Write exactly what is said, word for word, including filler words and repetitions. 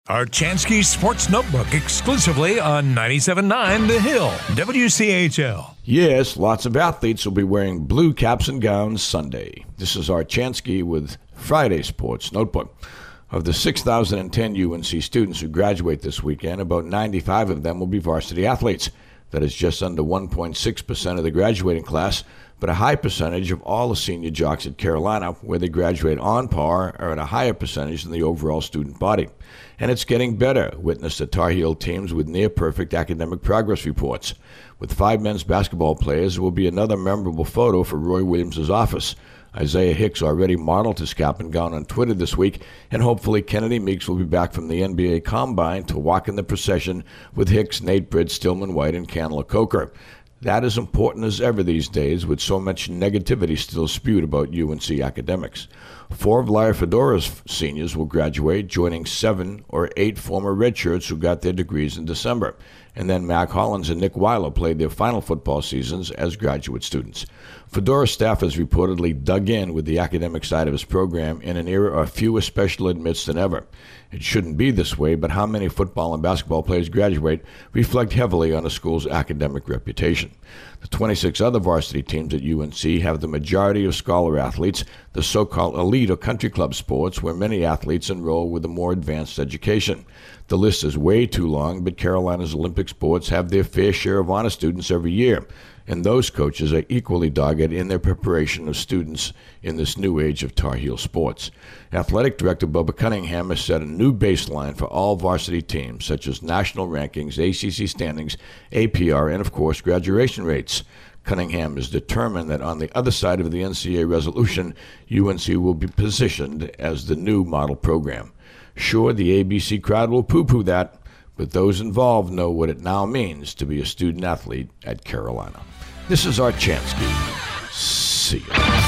Archansky Sports Notebook exclusively on ninety-seven point nine The Hill, W C H L. Yes, lots of athletes will be wearing blue caps and gowns Sunday. This is Archansky with Friday Sports Notebook. Of the six thousand ten U N C students who graduate this weekend, about ninety-five of them will be varsity athletes. That is just under one point six percent of the graduating class, but a high percentage of all the senior jocks at Carolina, where they graduate on par, are at a higher percentage than the overall student body. And it's getting better. Witness the Tar Heel teams with near-perfect academic progress reports. With five men's basketball players, there will be another memorable photo for Roy Williams' office. Isaiah Hicks already modeled his cap and gown on Twitter this week, and hopefully Kennedy Meeks will be back from the N B A Combine to walk in the procession with Hicks, Nate Britt, Stillman White, and Candler Coker. That is important as ever these days, with so much negativity still spewed about U N C academics. Four of Lyra Fedora's seniors will graduate, joining seven or eight former redshirts who got their degrees in December. And then Mac Hollins and Nick Weiler played their final football seasons as graduate students. Fedora's staff has reportedly dug in with the academic side of his program in an era of fewer special admits than ever. It shouldn't be this way, but how many football and basketball players graduate reflect heavily on the school's academic reputation. The twenty-six other varsity teams at U N C have the majority of scholar athletes, the so-called elite or country club sports, where many athletes enroll with a more advanced education. The list is way too long, but Carolina's Olympic sports have their fair share of honor students every year, and those coaches are equally dogged in their preparation of students in this new age of Tar Heel sports. Athletic Director Bubba Cunningham has set a new baseline for all varsity teams, such as national rankings, A C C standings, A P R, and, of course, graduation rates. Cunningham is determined that on the other side of the N C A A resolution, U N C will be positioned as the new model program. Sure, the A B C crowd will poo-poo that, but those involved know what it now means to be a student athlete at Carolina. This is Archansky. See you.